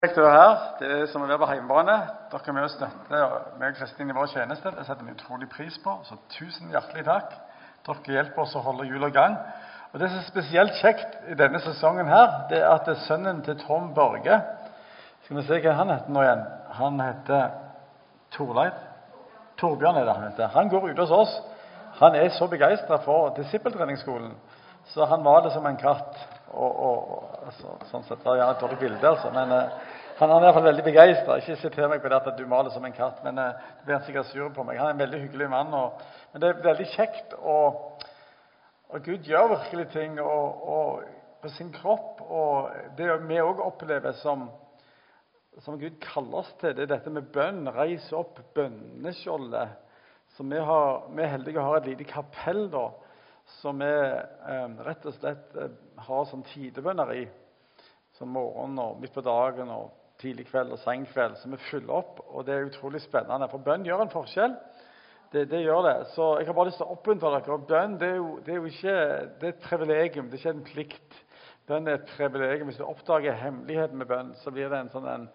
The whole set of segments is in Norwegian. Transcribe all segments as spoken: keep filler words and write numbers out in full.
Kjekt å være her. Det er som å være på hjemmebane. Dere er med og støtter meg og Kristin i vår tjeneste. Det setter vi utrolig pris på. Så tusen hjertelig takk. Dere hjelper oss å holde jula i gang. Og det som er spesielt kjekt i denne sesongen her, det er at det er sønnen til Tom Børge. Skal vi se hva han heter nå igjen? Han heter Torleif. Torbjørn er det han heter. Han går ut hos oss. Han er så begeistret for disippeltreningsskolen. Så han var det som en katt. Og, og, og altså, sånn sett var det gjerne et dårlig bilde, altså. Men uh, han, han er i hvert fall veldig begeistret. Ikke sitter meg på det at du maler som en katt, men uh, det blir han sikkert sur på meg. Han er en veldig hyggelig mann, og, men det er veldig kjekt, og, og Gud gjør virkelig ting og, og, på sin kropp, og det vi også opplever som, som Gud kaller oss til, det er dette med bønn, reis opp bønneskjoldet. Så vi, har, vi er heldige å ha et lite kapell da, som vi eh, rett og slett eh, har sånn tidebønner i, som morgen og midt på dagen og tidlig kveld og senkveld, som vi fyller opp, og det er utrolig spennende, for bønn gjør en forskjell. Det, det gjør det. Så jeg har bare lyst til å oppmuntre dere, og bønn det er, jo, det er jo ikke det er et privilegium, det er ikke en plikt. Bønn er et privilegium. Hvis du oppdager hemmeligheten med bønn, så blir det en sånn en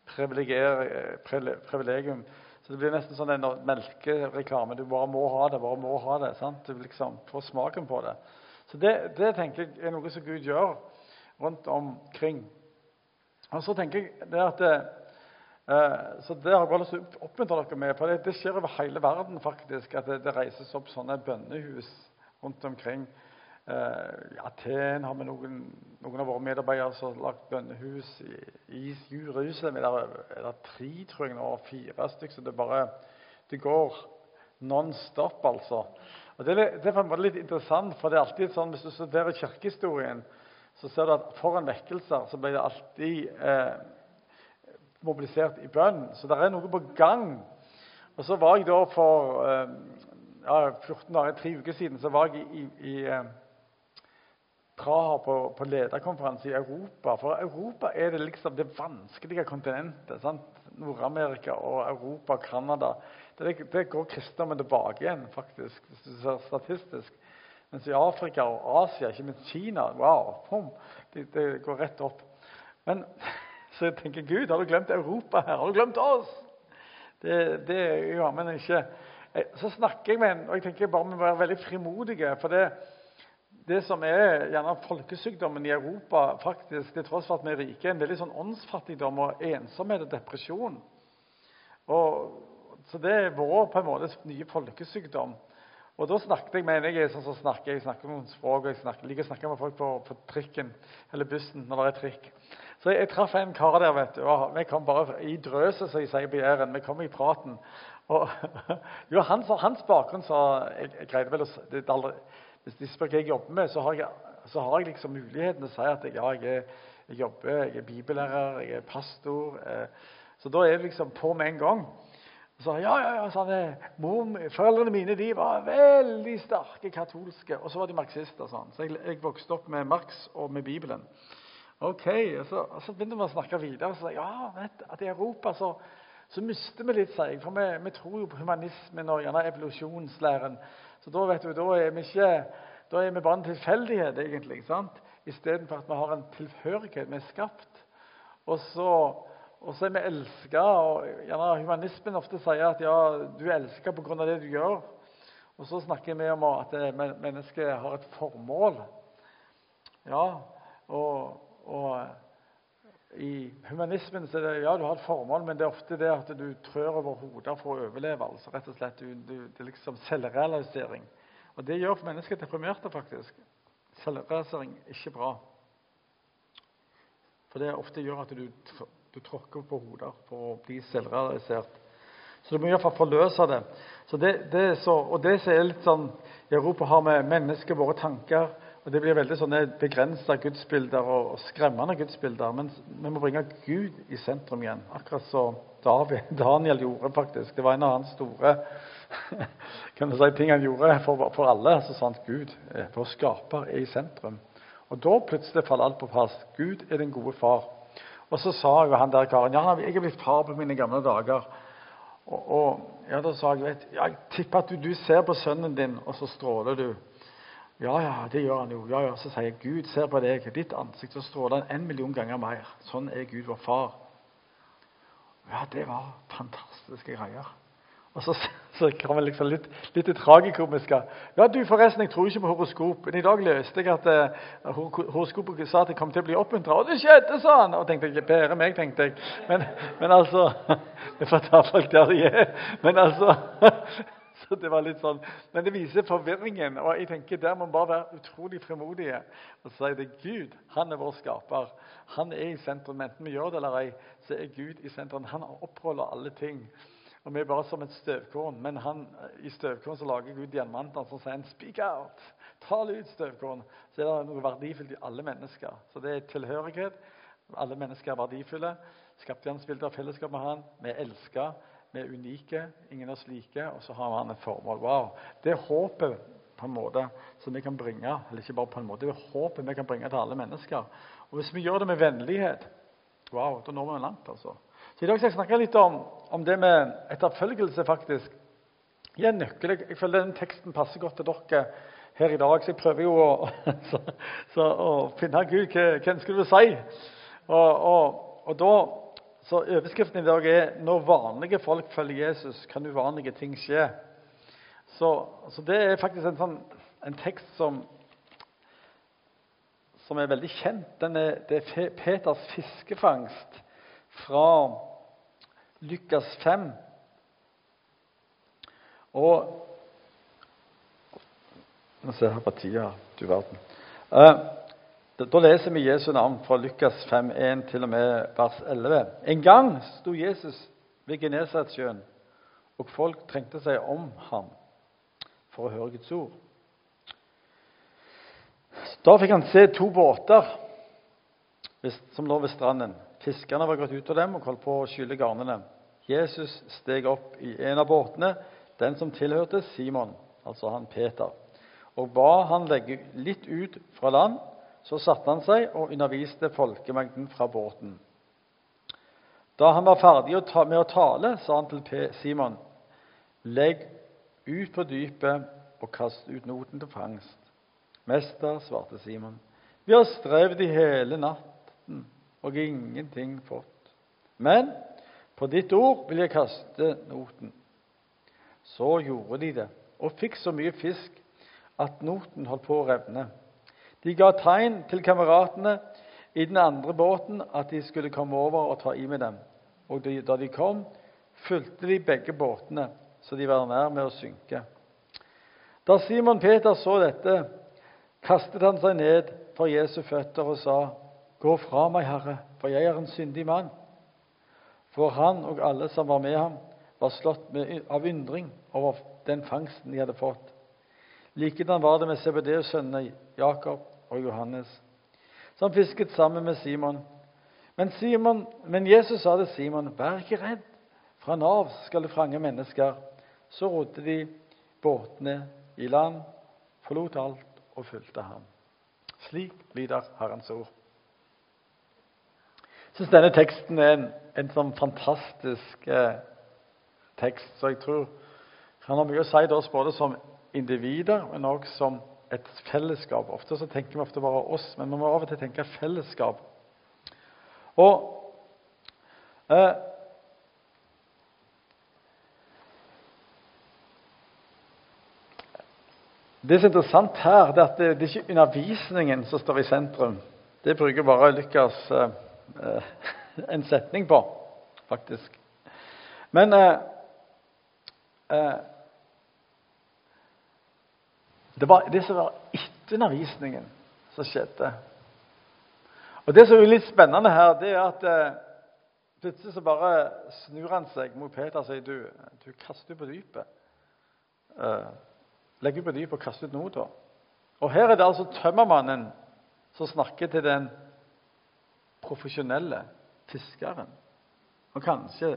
privilegium. Så det blir nesten sånn en melkereklame. Du bare må ha det, bare må ha det. Sant? Du vil liksom få smaken på det. Så det, det tenker jeg er noe som Gud gjør rundt omkring. Og så tenker jeg det at det, eh, så det har jeg bare lyst til å oppmuntre dere med, for det, det skjer over hele verden faktisk, at det, det reises opp sånne bønnehus rundt omkring. Uh, I Aten har vi noen, noen av våre medarbeidere som har lagt bønnehus i, i Jerusalem. Er det, er det tre, tror jeg nå, fire stykker, så det bare det går non-stop, altså. Og det, det er på en måte litt interessant, for det er alltid sånn, hvis du studerer kirkehistorien, så ser du at foran vekkelser så ble det alltid eh, mobilisert i bønn. Så det er noe på gang. Og så var jeg da for eh, ja, fjorten dager, tre uker siden, så var jeg i, i, i Praha på, på lederkonferanse i Europa. For Europa er det liksom det vanskelige kontinentet. Sant? Nord-Amerika og Europa og Kanada. Det, det går kristendommen tilbake igjen, faktisk, hvis du ser statistisk. Mens i Afrika og Asia, ikke minst Kina, wow, pum, det, det går rett opp. Men så jeg tenker, Gud, har du glemt Europa her? Har du glemt oss? Det, det ja, men ikke. Så snakker jeg med en, og jeg tenker bare vi må være veldig frimodige, for det Det som er gjerne folkesykdommen i Europa, faktisk, det tross for at vi er rike, en veldig sånn åndsfattigdom og ensomhet og depresjon. Og, så det er vår på en måte nye folkesykdom. Og da snakket jeg med en, jeg er sånn som snakker, jeg snakker noen språk, jeg snakker, liker å snakke med folk på, på trikken, eller bussen, når det er trikk. Så jeg, jeg traff en kar der, vet du, og vi kom bare i drøse, så jeg sier på Jæren, vi kom i praten. Og jo, hans, hans bakgrunn sa, jeg, jeg greide vel å, det er aldri, hvis de spør hva jeg jobber med, så har jeg, så har jeg liksom muligheten til å si at jeg, ja, jeg, er, jeg jobber, jeg er bibellærer, jeg er pastor. Eh, så da er det liksom på med en gang. Så sa jeg, ja, ja, ja, sa han, mor, foreldrene mine, de var veldig sterke katolske, og så var de marxister, sånn. Så jeg, jeg vokste opp med Marx og med Bibelen. Ok, og så, og så begynte vi å snakke videre, og så sa jeg, ja, vet at i Europa så, så mister vi litt, sier jeg, for vi, vi tror jo på humanismen og gjerne evolusjonslæren. Så da, vet du, da er vi ikke, da er vi bare en tilfeldighet egentlig, sant? I stedet for at vi har en tilhørighet, vi er skapt. Og så, og så er vi elsket, og gjerne humanismen ofte sier at ja, du er elsket på grunn av det du gjør. Og så snakker vi om at mennesket har et formål. Ja, og, og i humanismen så er det, ja, du har et formål, men det er ofte det at du trør over hodet for å overleve, altså rett og slett, du, du, det er liksom selvrealisering. Og det gjør for mennesker deprimerte faktisk. Selvrealisering er ikke bra. For det ofte gjør at du, du tråkker på hodet for å bli selvrealisert. Så du må i hvert fall forløse det. Så det, det er så, og det som er litt sånn, i Europa har med mennesker våre tanker, og det blir veldig sånne begrensede gudsbilder og skremmende gudsbilder, men vi må bringe Gud i sentrum igjen, akkurat så David, Daniel gjorde faktisk. Det var en av hans store kan du si, ting han gjorde for, for alle, så sa han at Gud, vår skaper, er i sentrum. Og da plutselig faller alt på plass. Gud er den gode far. Og så sa jo han der karen, ja, jeg er blitt far på mine gamle dager. Og, og ja, da sa jeg, vet, ja, jeg tipper at du, du ser på sønnen din, og så stråler du. Ja, ja, det gjør han jo. Ja, ja, så sier jeg, Gud ser på deg, ditt ansikt, så stråler han en million ganger mer. Sånn er Gud vår far. Ja, det var fantastiske greier. Og så, så kom jeg liksom litt, litt i tragikomiske. Ja, du forresten, jeg tror ikke på horoskop. Men i dag løste jeg at uh, horoskopet sa at jeg kom til å bli oppmuntret. Og det skjedde, sa han! Og tenkte jeg, bedre meg, tenkte jeg. Men, men altså, det får ta folk der de er. Men altså, så det var litt sånn. Men det viser forvirringen. Og jeg tenker, der må man bare være utrolig fremodige. Og så sier det, Gud, han er vår skaper. Han er i sentrum. Enten vi gjør det eller ei, så er Gud i sentrum. Han oppholder alle ting. Og vi er bare som et støvkorn, men han, i støvkorn så lager Gud diamanter som sier en speak out, ta ut støvkorn. Så er det noe verdifullt i alle mennesker. Så det er tilhørighet. Alle mennesker er verdifulle. Skapte hans bilder av fellesskap med han. Vi er elsket, vi er unike, ingen av oss like, og så har han et formål. Wow! Det er håpet på en måte som vi kan bringe, eller ikke bare på en måte, det er håpet vi kan bringe til alle mennesker. Og hvis vi gjør det med vennlighet, wow, da når vi langt altså. Så i dag skal jeg snakke litt om, om det med etterfølgelse, faktisk. Jeg er nøkkel. Jeg føler den teksten passer godt til dere her i dag, så jeg prøver jo å, så, så, å finne Gud. Hva, hva skulle du si? Og, og, og da, så overskriften i dag er «Når vanlige folk følger Jesus, kan uvanlige ting skje». Så, så det er faktisk en, sånn, en tekst som, som er veldig kjent. Den er, det er Peters fiskefangst fra Lukas fem. Og nå ser jeg her på tida, du verden. Uh, da, da leser vi Jesu navn fra Lukas fem, en til og med vers elleve. En gang sto Jesus ved Genesaretsjøen, og folk trengte seg om ham for å høre Guds ord. Da fikk han se to båter som lå ved stranden. Fiskerne var gått ut av dem og holdt på å skylle garnene. Jesus steg opp i en av båtene, den som tilhørte Simon, altså han Peter, og ba han legge litt ut fra land. Så satte han seg og underviste folkemengden fra båten. Da han var ferdig med å tale, sa han til Simon, legg ut på dypet og kast ut noten til fangst. Mester, svarte Simon, vi har strevd i hele natten og ingenting fått. Men på ditt ord vil jeg kaste noten. Så gjorde de det, og fikk så mye fisk at noten holdt på å revne. De ga tegn til kameratene i den andre båten at de skulle komme over og ta i med dem. Og de, da de kom, fulgte de begge båtene, så de var nær med å synke. Da Simon Peter så dette, kastet han seg ned for Jesu føtter og sa, «Gå fra meg, Herre, for jeg er en syndig mann.» For han og alle som var med ham var slått med, av undring over den fangsten de hadde fått. Likedan var det med Zebedeus sønnene Jakob og Johannes, som fisket sammen med Simon. Men, Simon, men Jesus sa til Simon, «Vær ikke redd, fra nå av skal du fange mennesker.» Så rodde de båtene i land, forlot alt og fulgte ham. Slik lyder Herrens ord. Jeg synes denne teksten er en, en sånn fantastisk eh, tekst, så jeg tror han har mye å si til oss både som individer, men også som et fellesskap. Ofte så tenker vi ofte bare oss, men vi må av og til tenke fellesskap. Og eh, det som er interessant her, det er at det, det er ikke undervisningen som står i sentrum. Det bruker bare Lukas eh, en setning på, faktisk. Men eh, eh, det var det som var etter undervisningen som skjedde. Og det som er litt spennende her, det er at eh, plutselig så bare snur han seg mot Peter og sier, du, du kaster på dypet. Eh, legg ut på dypet og kaster ut noe da. Og her er det altså tømmermannen som snakker til den profesjonelle fiskeren. Og kanskje,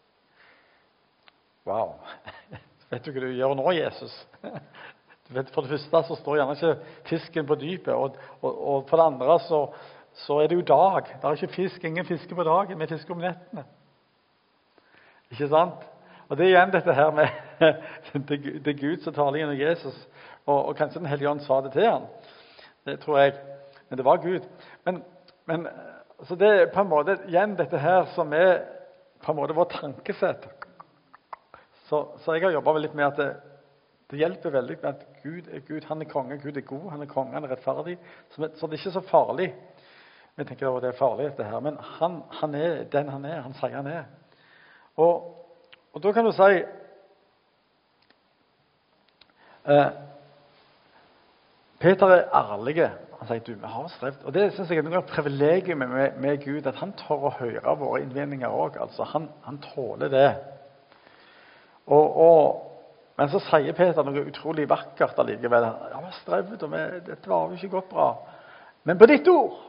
wow, vet du hva du gjør nå, Jesus? Du vet, for det første så står gjerne ikke fisken på dypet, og, og, og for det andre så, så er det jo dag. Det er ikke fisk, ingen fiske på dagen, vi fisker om nettene. Ikke sant? Og det er igjen dette her med det, det er Gud som taler gjennom Jesus, og, og kanskje den Hellige Ånd sa det til han. Det tror jeg, men det var Gud. Men, men så det er på en måte igjen dette her som er på en måte vår tankesett. Så, så jeg har jobbet litt med at det, det hjelper veldig med at Gud er Gud, han er konge, Gud er god, han er konge, han er rettferdig. Så, så det er ikke så farlig. Jeg tenker at det er farlig dette her, men han, han er den han er, han sier han er. Og, og da kan du si eh, Peter er ærlig. Han sier, du, vi har strevd. Og det synes jeg er noe av privilegiet med, med Gud, at han tør å høre våre innvendinger også. Altså, han, han tåler det. Og, og, men så sier Peter noe utrolig vakkert allikevel. Ja, vi har strevd, og vi, dette var jo ikke gått bra. Men på ditt ord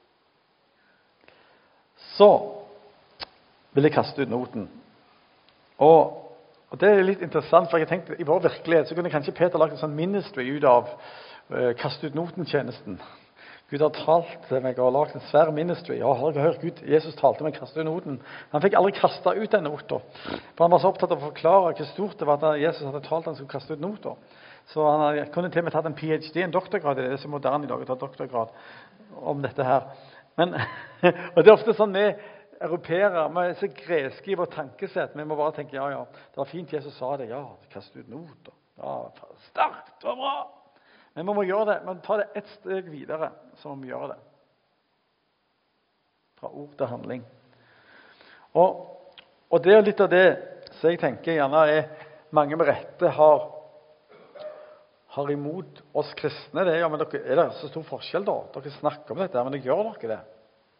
så vil jeg kaste ut noten. Og, og det er litt interessant, for jeg tenkte, i vår virkelighet så kunne kanskje Peter lagt en sånn ministry ut av uh, kaste ut noten-tjenesten. Gud har talt til meg og har lagt en svær ministry. Ja, har jeg hørt Gud, Jesus talte meg kaste ut noten. Han fikk aldri kastet ut den noten. For han var så opptatt av å forklare hvor stort det var at Jesus hadde talt han skulle kaste ut noten. Så han hadde, kunne til og med tatt en PhD, en doktorgrad, det er så moderne i dag å ta doktorgrad om dette her. Men, og det er ofte sånn vi europeere, vi er så greske i vår tankesett, vi må bare tenke, ja, ja, det var fint Jesus sa det, ja, kaste ut noter. Ja, sterkt, det var bra. Men vi må gjøre det, men ta det et steg videre, så må vi gjøre det. Fra ord til handling. Og, og det er litt av det, så jeg tenker gjerne er, mange med rette har, har imot oss kristne, det er, ja, men dere, er det så stor forskjell da? Dere snakker om dette, men dere gjør dere det.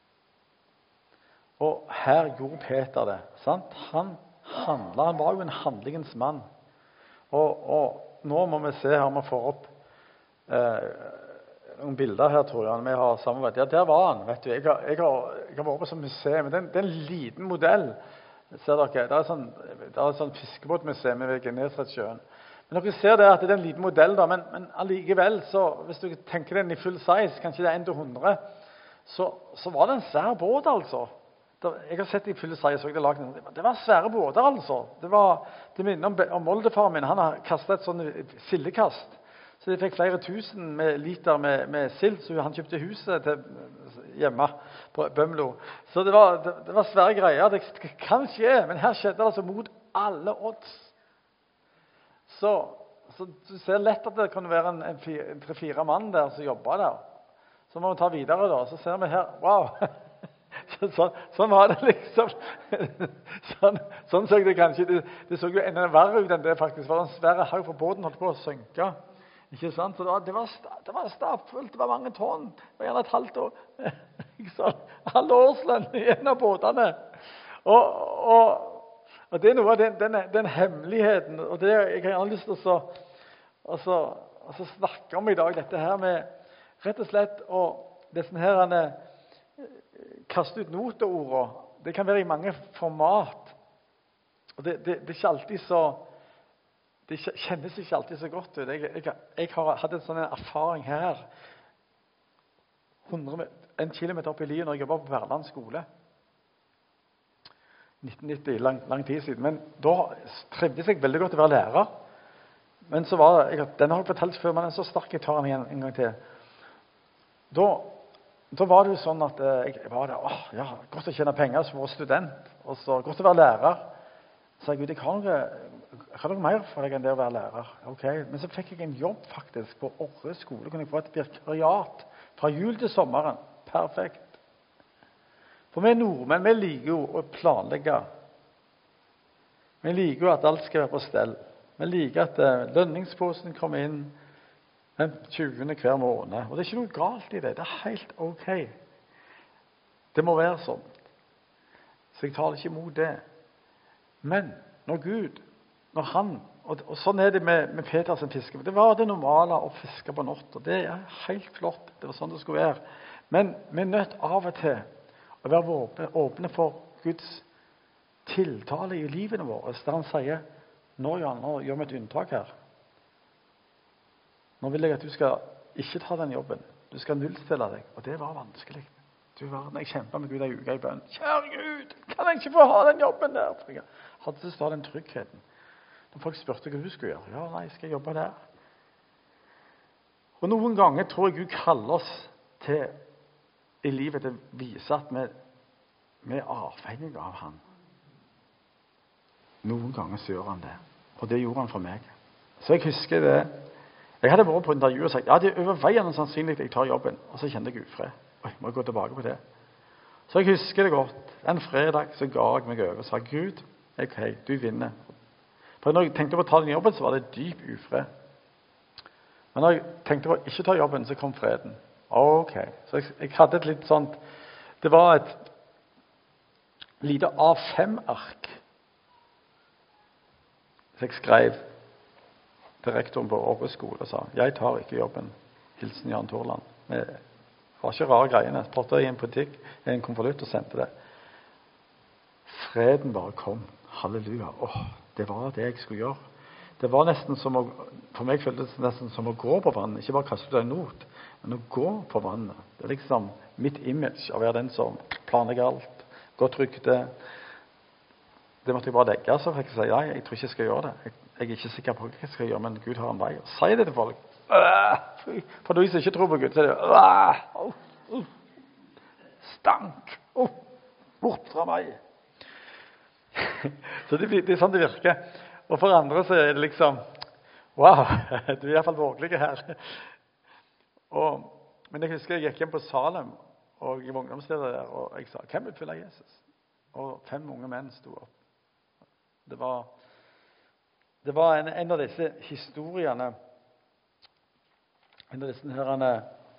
Og her gjorde Peter det, sant? Han handlet, han var jo en handlingens mann. Og, og nå må vi se her, vi får opp Eh, noen bilder her, tror jeg, vi har samarbeidet. Ja, der var han, vet du. Jeg har, jeg har, jeg har vært på som museum, men det, det er en liten modell, ser dere. Det er sånn, det er sånn fiskebåtmuseum ved Genesaretsjøen. Men dere ser det at det er en liten modell da, men, men allikevel, så, hvis du tenker den i full size, kanskje det er en til hundre, så, så var det en svær båt, altså. Det, jeg har sett det i full size, og det, lag, det var svære båter, altså. Det, var, det minner om, om oldefaren min, han har kastet et sånn sildekast. Så de fikk flere tusen med liter med, med sild, så han kjøpte huset til hjemme på Bømlo. Så det var, det, det var svære greier. Det kan skje, men her skjedde det altså mot alle odds. Så, så du ser lett at det kunne være en, en, fire, en tre-fire mann der som jobbet der. Så må vi ta videre da. Så ser vi her, wow! Så, så, sånn var det liksom. Sånn, sånn så det kanskje. Det, det så jo enda verre ut enn det faktisk. Det var en svære haug for båten holdt på å synke. Ikke sant? Så det var, det var, det var stappfullt, det var mange tonn. Det var gjerne et halvt år. Ikke sant? Halve årslønn i en av båtene. Og, og, og det er noe av den, den, den hemmeligheten, og det jeg har gjerne lyst til å og så, og så snakke om i dag, dette her med rett og slett, og disse her han kaste ut noteordet, det kan være i mange format. Og det, det, det er ikke alltid så Det kjennes ikke alltid så godt ut. Jeg, jeg, jeg har hatt en sånn erfaring her. hundre, en kilometer opp i Lien når jeg jobbet på Verland skole. nitten nitti, lang, lang tid siden. Men da trivdes jeg veldig godt å være lærer. Men så var det, jeg, denne har jeg fortalt før, men den er så sterk jeg tar den igjen en gang til. Da, da var det jo sånn at jeg, jeg var der, åh, ja, godt å tjene penger som var student, og så godt å være lærer. Så jeg, Gud, jeg har noe, jeg har noe mer for deg enn det å være lærer. Ok, men så fikk jeg en jobb faktisk på Orre skole. Kunne jeg få et vikariat fra jul til sommeren. Perfekt. For vi nordmenn, vi liker jo å planlegge. Vi liker jo at alt skal være på stell. Vi liker at uh, lønningsposen kommer inn den tjuende hver måned. Og det er ikke noe galt i det. Det er helt ok. Det må være sånn. Så jeg tar ikke imot det. Men når Gud, når han, og, og sånn er det med, med Peters fiske, det var det normale å fiske på natt, og det er helt flott, det var sånn det skulle være. Men vi er nødt av og til å være åpne, åpne for Guds tiltale i livene våre, der han sier, nå, Jan, nå gjør vi et unntak her. Nå vil jeg at du skal ikke ta den jobben, du skal nullstille deg, og det var vanskelig. Du verden, jeg kjempet med Gud en uke i bønn. Kjære Gud, kan jeg ikke få ha den jobben der? For jeg hadde lyst til å ha den tryggheten. Når folk spurte hva du skulle gjøre, ja, nei, skal jeg jobbe der? Og noen ganger tror jeg Gud kaller oss til i livet til å vise at vi, vi er avhengige av han. noen ganger så gjør han det. Og det gjorde han for meg. Så jeg husker det. Jeg hadde vært på intervju og sagt, ja, det er overveiende sannsynlig at jeg tar jobben. Og så kjente jeg ufred. Oi, må jeg gå tilbake på det. Så jeg husker det godt. En fredag så ga jeg meg over og sa, Gud, ok, du vinner. For når jeg tenkte på å ta den jobben, så var det dyp ufred. Men når jeg tenkte på å ikke ta jobben, så kom freden. Ok, så jeg, jeg hadde et litt sånt, det var et lite A fem-ark. Så jeg skrev til rektoren på Århus skole og sa, jeg tar ikke jobben. Hilsen Jan Torland. Det var ikke rare greiene. Jeg spottet i en butikk, i en konvolutt og sendte det. Freden bare kom. Halleluja. Åh, det var det jeg skulle gjøre. Det var nesten som å, for meg føltes det nesten som å gå på vannet. Ikke bare kaste ut en not, men å gå på vannet. Det er liksom mitt image å være den som planlegger alt, godt rykte. Det måtte jeg bare legge, så fikk jeg si, nei, jeg tror ikke jeg skal gjøre det. Jeg, jeg er ikke sikker på hva jeg skal gjøre, men Gud har en vei. Og si det til folk. For de som ikke tror på Gud, så er det oh, oh, stank. Oh, bort fra meg. Så det, det er sånn det virker. Og for andre så er det liksom, wow, du er i hvert fall vågelig her. Og, men jeg husker jeg gikk hjem på Salem, og i ungdomsstedet der, og jeg sa, hvem vil følge Jesus? Og fem unge menn stod opp. Det var, det var en, en av disse historiene, en av disse herrene,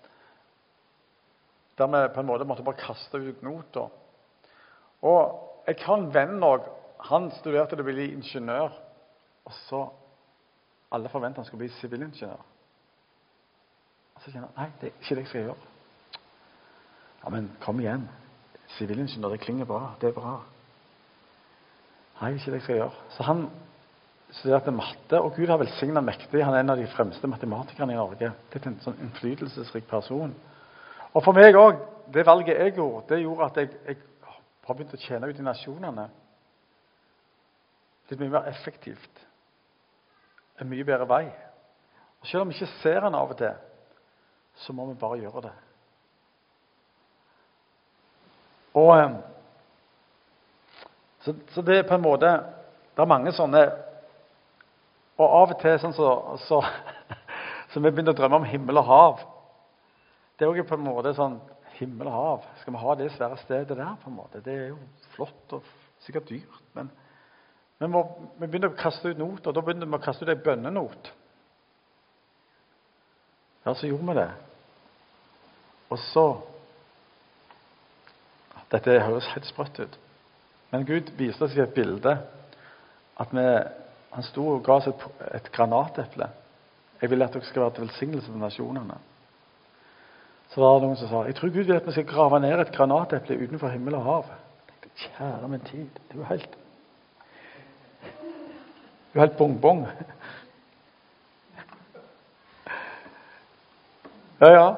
der vi på en måte måtte bare kaste ut noter. Og jeg har en venn også, han studerte til å bli ingeniør, og så alle forventet han skulle bli sivilingeniør. Og så kjenner han, nei, det er ikke det jeg skal gjøre. Ja, men kom igjen. Sivilingeniør, det klinger bra, det er bra. Nei, ikke det jeg skal gjøre. Så han studerte matte, og Gud har velsignet mektig. Han er en av de fremste matematikerne i Norge. Det er en sånn innflytelsesrik person. Og for meg også, det valget jeg gjorde, det gjorde at jeg, jeg har begynt å tjene ut i nasjonene. Det er mye mer effektivt. En mye bedre vei. Og selv om vi ikke ser den av og til, så må vi bare gjøre det. Og så, så det er på en måte, det er mange sånne, og av og til sånn så, så, så vi begynner å drømme om himmel og hav. Det er jo på en måte sånn, himmel og hav, skal vi ha det svære stedet der på en måte? Det er jo flott og sikkert dyrt, men vi, må, vi begynner å kaste ut not, og da begynner vi å kaste ut en bønnenot. Ja, så gjorde vi det. Og så, dette høres helt sprøtt ut, men Gud viste oss i et bilde at vi, han stod og ga oss et, et granateple. Jeg vil at dere skal være til velsignelse til nasjonene. Så var det noen som sa, jeg tror Gud vil at vi skal grave ned et granateple utenfor himmel og hav. Jeg tenkte, kjære min tid, det er jo helt du er helt bong-bong. Ja, ja.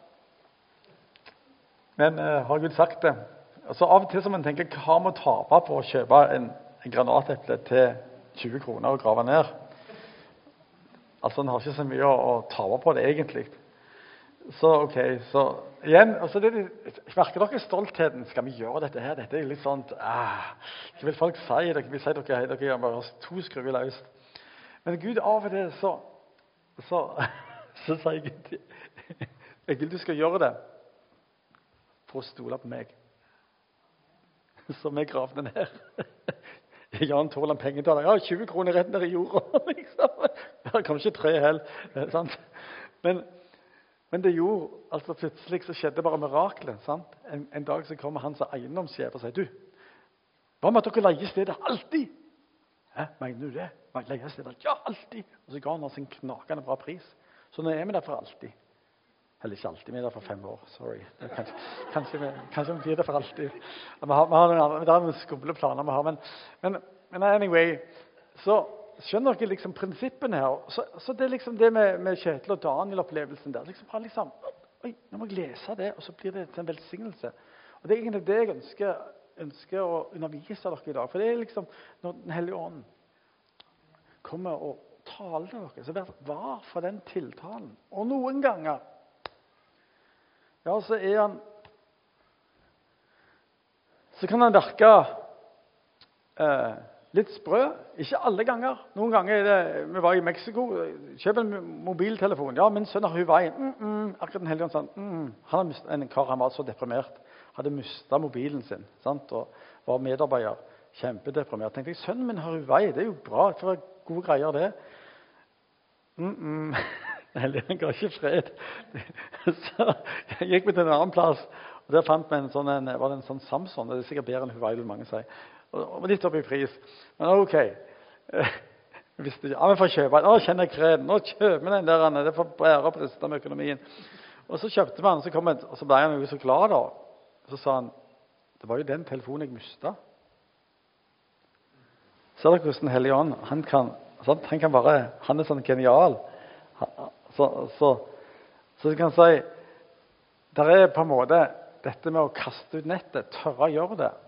Men uh, har Gud sagt det? Altså, av og til som man tenker, hva må tape på å kjøpe en, en granateple til tjue kroner og grave ned? Altså, den har ikke så mye å, å tape på det egentlig. Så, ok, så igjen, altså det, merker dere stoltheten? Skal vi gjøre dette her? Dette er litt sånn, ah, hva vil folk si? Dere vil si dere, dere gjør bare to skruer løst. Men Gud, av og til så, så, så sier Gud, jeg vil du skal gjøre det for å stole på meg. Så vi gravde ned. Jan Torland penger til deg. Ja, tjue kroner rett ned i jorda. Liksom. Her kan ikke tre heller. Sant? Men Men det gjorde, altså plutselig så skjedde bare miraklet, sant? En, en dag så kommer han som eiendomssjef og sier, du, hva med at dere leier stedet alltid? Hæ, mener du det? Leier stedet? Ja, alltid. Og så ga han oss en knakende bra pris. Så nå er vi der for alltid. Eller ikke alltid, vi er der for fem år, sorry. Kanskje, kanskje, vi, kanskje vi blir der for alltid. Vi har, vi har noen, vi har noen skumle planer vi har, men, men, men anyway, så skjønner dere liksom prinsippene her? Så, så det er liksom det med, med Kjetil og Daniel-opplevelsen der. Liksom, liksom, oi, nå må jeg lese det, og så blir det en velsignelse. Og det er egentlig det jeg ønsker, ønsker å undervise dere i dag. For det er liksom, når Den hellige ånd kommer og taler til dere, så vær var for den tiltalen. Og noen ganger, ja, så er han, så kan han virke, eh, litt sprø. Ikke alle ganger. Noen ganger er det, vi var i Mexico, kjøp en mobiltelefon. Ja, min sønn har Huawei. Mm, mm. Akkurat den helgen sånn. Mm. Han har mistet, en kar han var så deprimert. Hadde mistet mobilen sin, sant? Og var medarbeider. Kjempedeprimert. Tenkte jeg, sønnen min har Huawei. Det er jo bra, for gode greier det. Mm, mm. Han ga ikke fred. Så jeg gikk med til en annen plass, og der fant vi en sånn, en, var det en sånn Samsung. Det er sikkert bedre enn Huawei, vil mange si. Og litt opp i pris. Men ok. Hvis det, ja, vi får kjøpe. Nå kjenner jeg kreden. Nå kjøper vi den der. Det får bære opp det med økonomien. Og så kjøpte man, og så, kom jeg, og så ble han jo så glad da. Så sa han, det var jo den telefonen jeg mistet. Ser dere hvordan Hellige Ånd, han kan, sant? Han kan bare, han er sånn genial. Så, så, så du kan si, der er på en måte dette med å kaste ut nettet, tørre å gjøre det.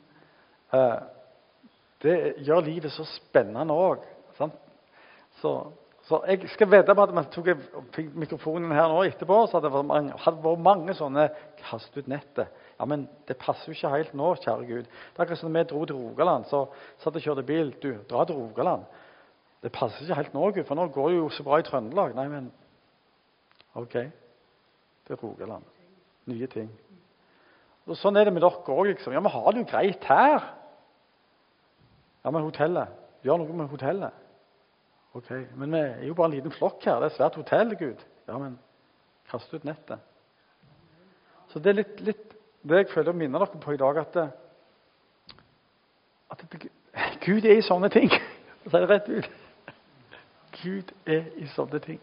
Det gjør livet så spennende også. Så, så jeg skal vedde på at man tok mikrofonen her nå etterpå, så hadde det vært mange, hadde vært mange sånne kast ut nettet. Ja, men det passer jo ikke helt nå, kjære Gud. Det er akkurat som vi dro til Rogaland, så satt og kjørte bil. Du, dra til Rogaland. Det passer ikke helt nå, Gud, for nå går det jo så bra i Trøndelag. Nei, men ok, det er Rogaland. Nye ting. Og sånn er det med dere også, liksom. Ja, men har det jo greit her? Ja, men hotellet. Gjør noe med hotellet. Ok, men vi er jo bare en liten flokk her. Det er svært hotell, Gud. Ja, men kast ut nettet. Så det er litt, litt det jeg føler å minne dere på i dag, at, det, at det, Gud er i sånne ting. Så sier det rett ut. Gud er i sånne ting.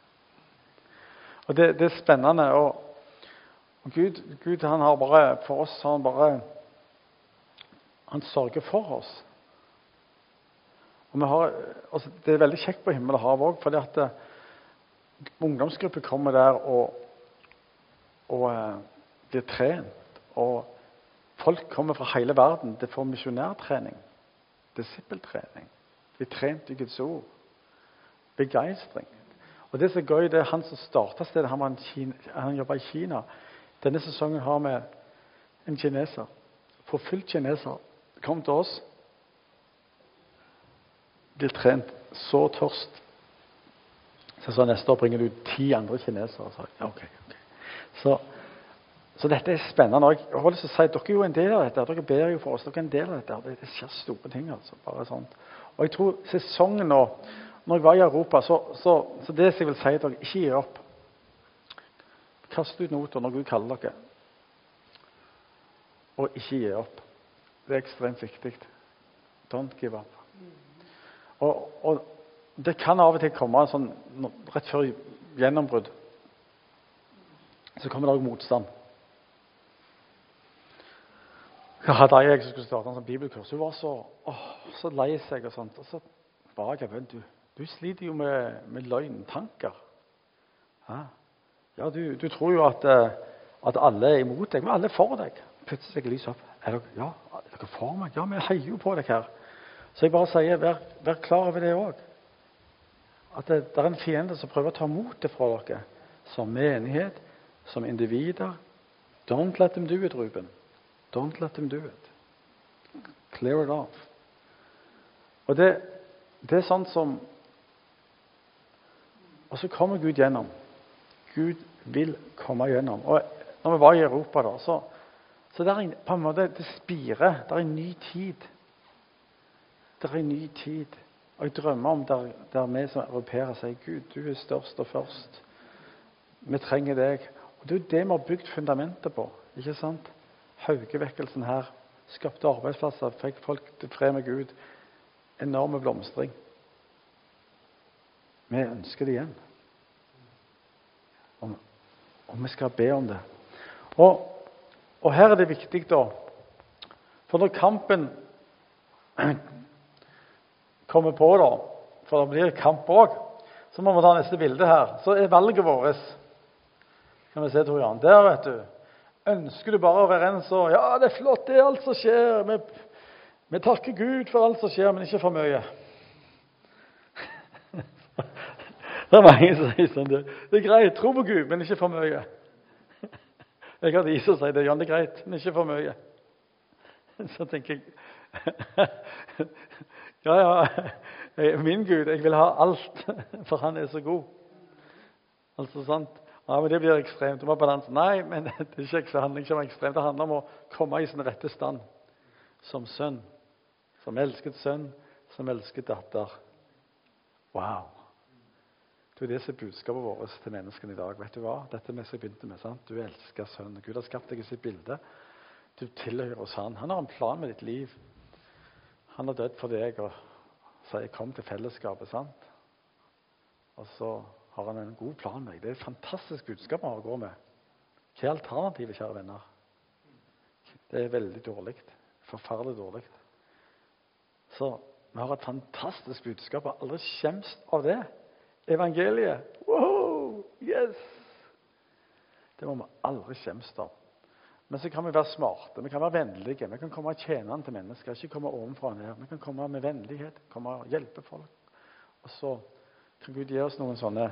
Og det, det er spennende. Og, og Gud, Gud, han har bare, for oss, han bare, han sørger for oss. Og vi har, altså, det er veldig kjekt på himmel og hav også, fordi at uh, ungdomsgrupper kommer der og, og uh, blir trent. Og folk kommer fra hele verden. Det får misjonærtrening, disippeltrening. De trent i Guds ord. Begeistring. Og det som er gøy, det er han som startet stedet. Han, var en Kina, han jobbet i Kina. Denne sesongen har vi en kineser. Forfylt kineser. Kom til oss. Blir trent så tørst. Så sa neste år bringer du ti andre kinesere. Så, ja, ok, ok. Så, så dette er spennende. Jeg har lyst til å si at dere er jo en del av dette. Dere ber jo for oss. Dere er en del av dette. Det, det skjer store ting, altså. Bare sånt. Og jeg tror sesongen nå, når jeg var i Europa, så, så, så det som jeg vil si til dere, ikke gi opp. Kast ut noter når Gud kaller dere. Og ikke gi opp. Det er ekstremt viktig. Don't give up. Og, og det kan av og til komme sånn, rett før gjennombrudd, så kommer det også motstand. Jeg hadde jeg som skulle starte en sånn bibelkurs. Hun var så, åh, så lei seg og sånt. Og så ba jeg, du, du sliter jo med, med løgntanker. Ja, ja du, du tror jo at, at alle er imot deg, men alle er for deg. Plutselig skal jeg lyse opp. Er dere, ja, er dere for meg? Ja, vi heier jo på deg her. Så jeg bare sier, vær, vær klar over det også. At det, det er en fiende som prøver å ta mot det fra dere. Som menighet, som individer. Don't let them do it, Ruben. Don't let them do it. Clear it off. Og det, det er sånn som... Og så kommer Gud gjennom. Gud vil komme gjennom. Og når vi var i Europa da, så, så det er på en måte, det spirer. Det er en ny tid. Det er en ny tid. Og jeg drømmer om der, der vi som europeere sier, Gud, du er størst og først. Vi trenger deg. Og det er det vi har bygd fundamentet på. Ikke sant? Haugevekkelsen her skapte arbeidsplasser, fikk folk til fred med Gud. Enorme blomstring. Vi ønsker det igjen. Og, og vi skal be om det. Og, og her er det viktig da, for når kampen kommer på da, for det blir kamp også, så må vi ta neste bilde her. Så er valget vårt, kan vi se, Tor Jan, der vet du, ønsker du bare å være en så, ja, det er flott, det er alt som skjer, vi, vi takker Gud for alt som skjer, men ikke for mye. Det er mange som sier sånn, det, det er greit, tro på Gud, men ikke for mye. Jeg hadde is å si det, Jan, det er greit, men ikke for mye. Så tenker jeg, Ja, ja. Min Gud, jeg vil ha alt, for han er så god. Altså, sant? Ja, men det blir ekstremt. Det må balanse. Nei, men det er ikke, handler ikke om ekstremt. Det handler om å komme i sin rette stand som sønn. Som elsket sønn, som elsket datter. Wow. Det er det som er budskapet vårt til menneskene i dag. Vet du hva? Dette med som jeg begynte med, sant? Du elsker sønn. Gud har skapt deg i sitt bilde. Du tilhører hos han. Han har en plan med ditt liv. Han har dødd for deg og sier, kom til fellesskapet, sant? Og så har han en god plan med deg. Det er et fantastisk budskap han går med. Hva er alternativet, kjære venner? Det er veldig dårlig. Forferdelig dårlig. Så vi har et fantastisk budskap, og aldri skjemst av det. Evangeliet. Wow! Yes! Det må vi aldri skjemst av. Men så kan vi være smarte, vi kan være vennlige, vi kan komme og tjene han til mennesker, ikke komme ovenfra og ned. Vi kan komme med vennlighet, komme og hjelpe folk. Og så kan Gud gi oss noen sånne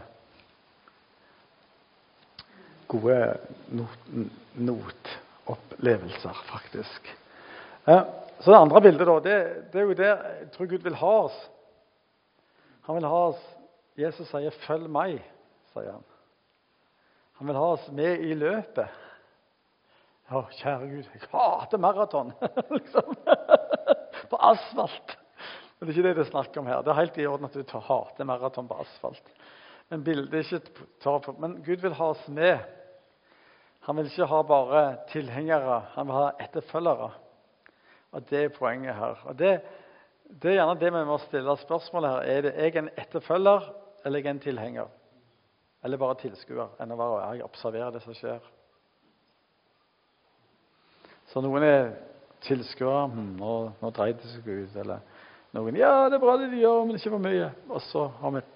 gode not, notopplevelser, faktisk. Ja, så det andre bildet da, det, det er jo der jeg tror Gud vil ha oss. Han vil ha oss, Jesus sier, følg meg, sier han. Han vil ha oss med i løpet. Å, kjære Gud, jeg hater maraton, liksom. På asfalt. Men det er ikke det det snakker om her. Det er helt i orden at du hater maraton på asfalt. Men bildet er ikke tar på. Men Gud vil ha oss med. Han vil ikke ha bare tilhengere, han vil ha etterfølgere. Og det er poenget her. Og det, det er gjerne det vi må stille spørsmålet her. Er det jeg en etterfølger, eller er jeg en tilhenger? Eller bare tilskuer, enn å være jeg observerer det som skjer. Så noen er tilskuere, hm, nå, nå dreier det seg ut, eller noen, ja, det er bra det de gjør, men ikke for mye. Og så har vi...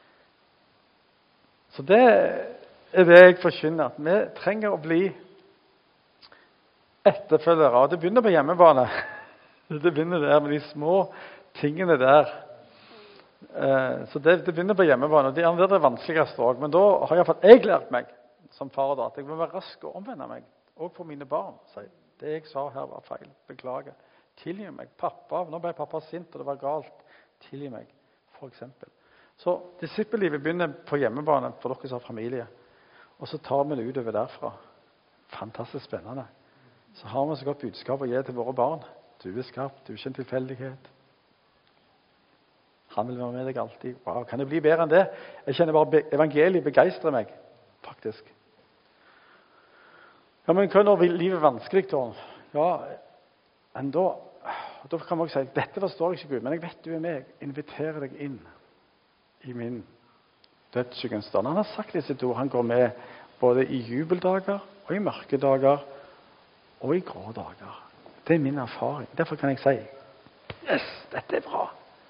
Så det er det jeg forkynner, at vi trenger å bli etterfølgere, og det begynner på hjemmebane. Det begynner der med de små tingene der. Så det, det begynner på hjemmebane, og det er det vanskeligste også. Men da har i hvert fall jeg lært meg, som far da, at jeg må være rask og omvende meg, og for mine barn, sier det jeg sa her var feil. Beklager. Tilgi meg. Pappa, nå ble pappa sint, og det var galt. Tilgi meg, for eksempel. Så disippellivet begynner på hjemmebane for dere som har familie. Og så tar vi det utover derfra. Fantastisk spennende. Så har vi så godt budskap å gi til våre barn. Du er skapt, du er ikke en tilfeldighet. Han vil være med deg alltid. Wow, kan det bli bedre enn det? Jeg kjenner bare evangeliet begeistrer meg, faktisk. Ja, men hva når livet er vanskelig, da? Ja, men da, da kan man også si, dette forstår jeg ikke, Gud, men jeg vet du er med. Jeg inviterer deg inn i min dødsskyggens stund. Han har sagt disse to, han går med både i jubeldager, og i mørkedager, og i grå dager. Det er min erfaring. Derfor kan jeg si, yes, dette er bra.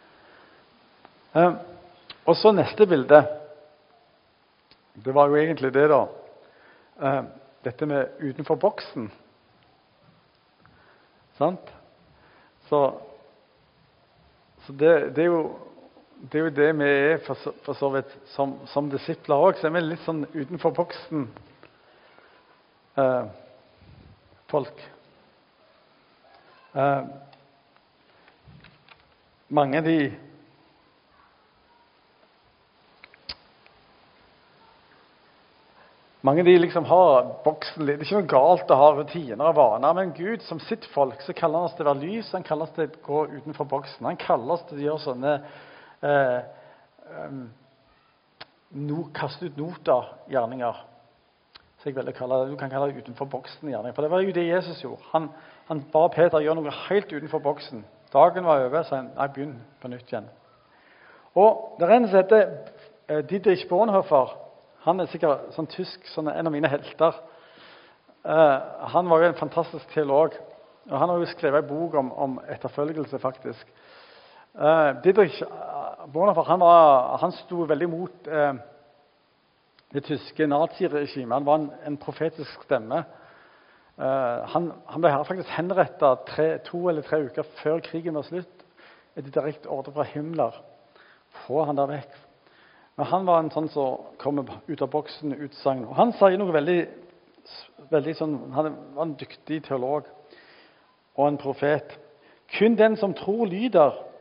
Um, og så neste bilde. Det var jo egentlig det da. Um, Dette med utenfor boksen. Sant? Så, så det, det, er jo, det er jo det vi er for så, for så vidt som, som disipler også. Så er vi litt sånn utenfor boksen eh, folk. Eh, mange av de Mange de liksom har boksen litt. Det er ikke noe galt å ha rutiner og vaner, men Gud som sitt folk, så kaller han oss til å være lys, han kaller oss til å gå utenfor boksen. Han kaller oss til å gjøre sånne eh, um, no, kaste ut nota-gjerninger. Så jeg vil kalle det, du kan kalle det utenfor boksen-gjerninger, for det var jo det Jesus gjorde. Han, han ba Peter gjøre noe helt utenfor boksen. Dagen var over, så han, nei, begynn på nytt igjen. Og det er en som heter eh, Dietrich Bonhoeffer. Han er sikkert sånn tysk, sånn en av mine helter. Uh, han var jo en fantastisk teolog, og han har jo skrevet en bok om, om etterfølgelse, faktisk. Uh, Dietrich Bonhoeffer, han, var, han sto veldig mot uh, det tyske naziregimet. Han var en, en profetisk stemme. Uh, han, han ble faktisk henrettet tre, to eller tre uker før krigen var slutt. Et direkte ordre fra Himmler. Få han der vekk. Men han var en sånn som kommer ut av boksen, utsagn. Og han sier noe veldig, veldig sånn, han var en dyktig teolog og en profet. Kun den som tror lyder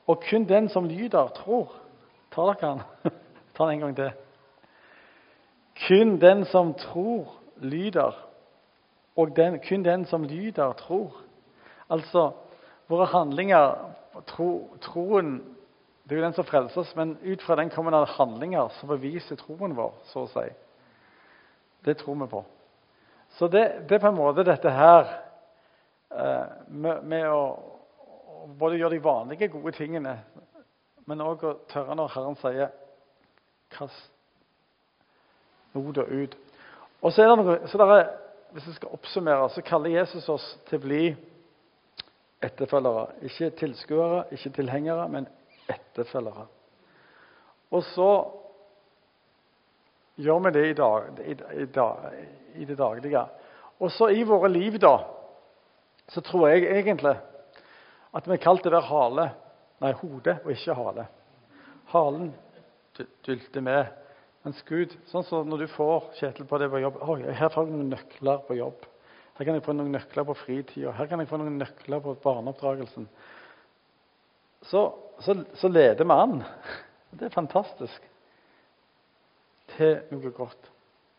Og kun den som lyder, tror. Tar dere den? Ta den en gang til. Kun den som tror, lyder. Og den, kun den som lyder, tror. Altså, våre handlinger, tro, troen, det er jo den som frelses, men ut fra den kommer det handlinger som beviser troen vår, så å si. Det tror vi på. Så det, det er på en måte dette her, eh, med, med å, å både gjøre de vanlige gode tingene, men også å tørre når Herren sier, kast noe ut. Og så er det noe, så der er, hvis jeg skal oppsummere, så kaller Jesus oss til å bli etterfølgere. Ikke tilskuere, ikke tilhengere, men etterfølgere. Og så gjør vi det i, dag, i, i, dag, i det daglige. Og så i våre liv da, så tror jeg egentlig at vi er kalt til å være hale, nei, hode og ikke hale. Halen dylter med. Mens Gud, sånn som når du får Kjetil på det på jobb, oi, her får jeg noen nøkler på jobb. Her kan jeg få noen nøkler på fritiden. Her kan jeg få noen nøkler på barneoppdragelsen. Så, så, så leder vi an. Det er fantastisk. Til noe godt.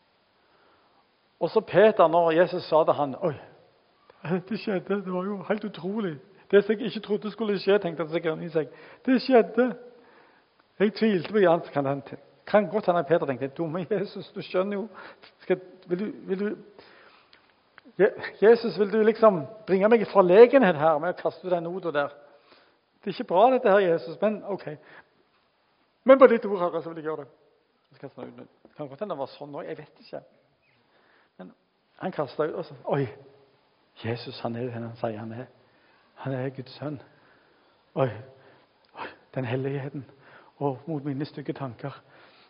Og så Peter, når Jesus sa til han, oi, det skjedde, det var jo helt utrolig. Det som jeg ikke trodde skulle skje, tenkte jeg sikkert i seg. Det skjedde. Jeg tvilte på Jan, kan han til. Kan godt hende Peter tenkte, dumme Jesus, du skjønner jo, skal, vil, du, vil du, Jesus, vil du liksom bringe meg fra legenhet her med å kaste ut den noten der? Det er ikke bra dette her, Jesus, men ok. Men på ditt ord, Herre, så vil jeg gjøre det. Jeg kaste den ut. Kan godt hende det var sånn nå, jeg vet ikke. Men han kastet ut og så, oi, Jesus, han er den han sier han er. Han er Guds sønn. Oi, oi den helligheten og mot mine stygge tanker.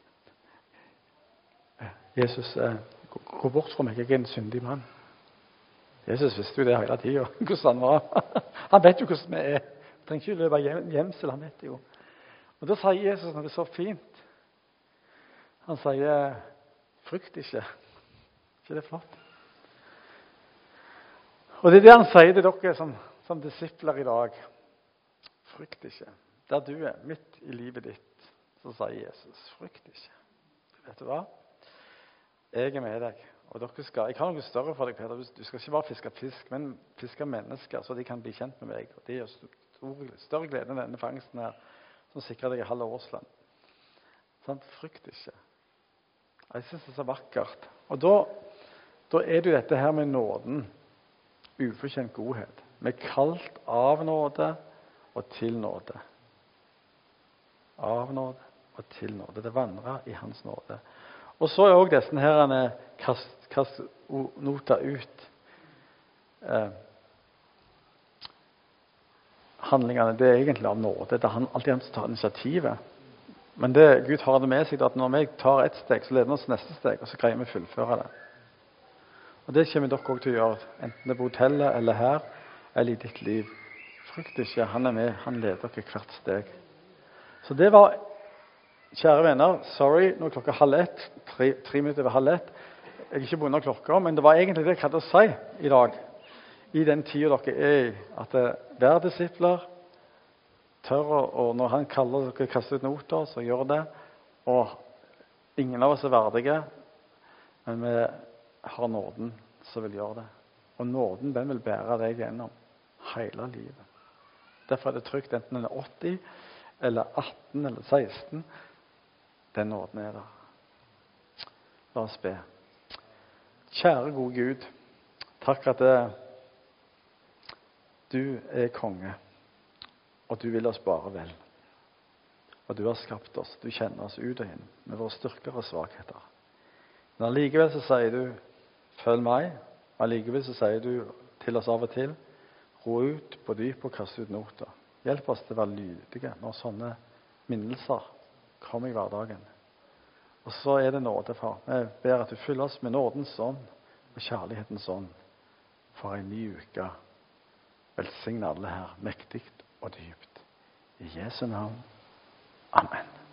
Jesus, eh, gå bort fra meg, jeg er en syndig mann. Jesus visste jo det hele tiden, hvordan han var. Han vet jo hvordan vi er. Han trenger ikke løpe hjem, hjemsel, han vet det jo. Og da sier Jesus noe så fint. Han sier, frykt ikke. Ikke det flott? Og det er det han sier til dere som, som disipler i dag. Frykt ikke. Der du er, midt i livet ditt, så sier Jesus, frykt ikke. Vet du hva? Jeg er med deg, og dere skal, jeg har noe større for deg, Peter. Du skal ikke bare fiske fisk, men fiske mennesker, så de kan bli kjent med meg. Og det er stor, større glede enn denne fangsten her, som sikrer deg i halve årslønn. Sånn, frykt ikke. Jeg synes det er så vakkert. Og da, da er det jo dette her med nåden, ufortjent godhet. Vi er kalt av nåde og til nåde. Av nåde og til nåde. Det vandrer i hans nåde. Og så er også disse her kast, kast nota ut eh, handlingene. Det er egentlig av nåde. Det er han, alltid han som tar initiativet. Men det, Gud har det med seg at når vi tar et steg, så leder vi oss neste steg, og så greier vi å fullføre det. Og det kommer dere også til å gjøre, enten det er på hotellet eller her, eller i ditt liv. Frykt ikke, han er med, han leder dere hvert steg. Så det var, kjære venner, sorry, nå er klokka halv ett, tre, tre minutter over halv ett. Jeg er ikke bundet av klokka, men det var egentlig det jeg hadde å si i dag, i den tiden dere er i, at vær disipler, tør, og når han kaller dere kaste ut noter, så gjør det, og ingen av oss er verdige, men vi har nåden som vil gjøre det. Og nåden, den vil bære deg gjennom hele livet. Derfor er det trygt, enten den er åtti, eller atten, eller seksten. Den nåden er der. La oss be. Kjære gode Gud, takk at det, du er konge, og du vil oss bare vel. Og du har skapt oss, du kjenner oss ut og inn, med våre styrker og svakheter. Men allikevel så sier du, følg meg, og allikevel så sier du til oss av og til, ro ut på dyp og kaste ut noter. Hjelp oss til å være lydige når sånne minnelser kommer i hverdagen. Og så er det nåde, far. Jeg ber at du fyller oss med nådens ånd og kjærlighetens ånd for en ny uke. Velsigne alle her, mektigt og dypt. I Jesu navn. Amen.